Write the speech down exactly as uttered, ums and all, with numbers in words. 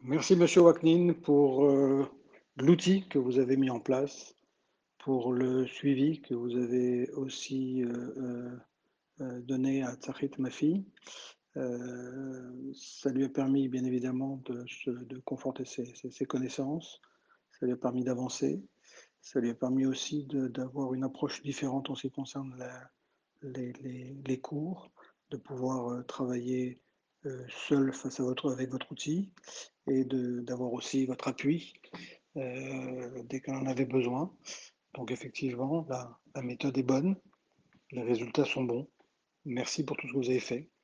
Merci Monsieur Waknin pour euh, l'outil que vous avez mis en place, pour le suivi que vous avez aussi euh, euh, euh, donné à Tsahit, ma fille. Euh, ça lui a permis bien évidemment de, se- de conforter ses, ses- ses connaissances, ça lui a permis d'avancer, ça lui a permis aussi de- d'avoir une approche différente en ce qui concerne la- les, les- les cours, de pouvoir euh, travailler euh, seul face à votre, avec votre outil et de- d'avoir aussi votre appui euh, dès qu'on en avait besoin. Donc effectivement, la, la méthode est bonne, les résultats sont bons. Merci pour tout ce que vous avez fait.